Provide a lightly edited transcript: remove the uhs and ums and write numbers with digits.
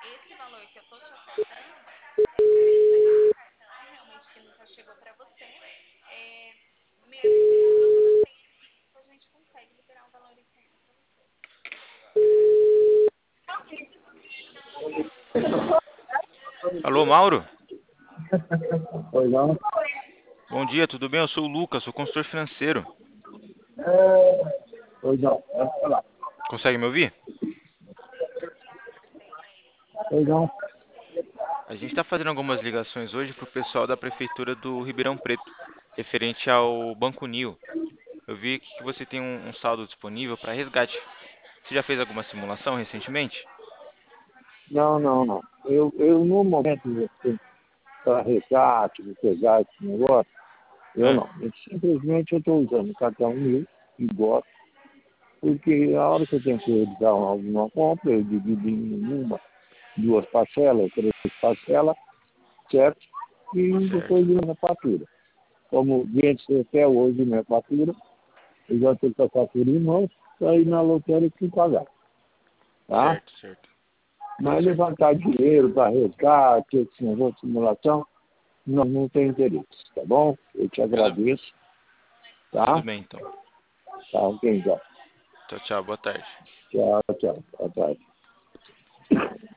esse valor que eu tô te ofertando é referente a esse cartão, realmente que nunca chegou para você. É, mesmo que comprovando sem Pix, a gente consegue liberar um valor em conta para você. Alô, Mauro? Pois não? Bom dia, tudo bem? Eu sou o Lucas, sou consultor financeiro. Pois não, pode falar. Consegue me ouvir? Pois não. A gente está fazendo algumas ligações hoje para o pessoal da Prefeitura do Ribeirão Preto, referente ao Banco Nil. Eu vi aqui que você tem um saldo disponível para resgate. Você já fez alguma simulação recentemente? Não, não, não. Eu no momento, para resgate, de pegar esse negócio, eu Ah, não. Simplesmente eu estou usando o cartão Mil e gosto, porque a hora que eu tenho que realizar alguma compra, eu divido em uma, duas parcelas, três parcelas, certo? E certo, depois eu na fatura. Como vence até hoje minha fatura, eu já tenho com a fatura em mãos, para ir na lotérica e pagar. Tá? certo, certo, Mas certo. levantar dinheiro para resgate, esse negócio de simulação, não tem interesse, tá bom? Eu te Tudo, agradeço, tudo tá? bem, então. Tá, ok, então. Tchau, tchau, boa tarde. Tchau, tchau. Boa tarde.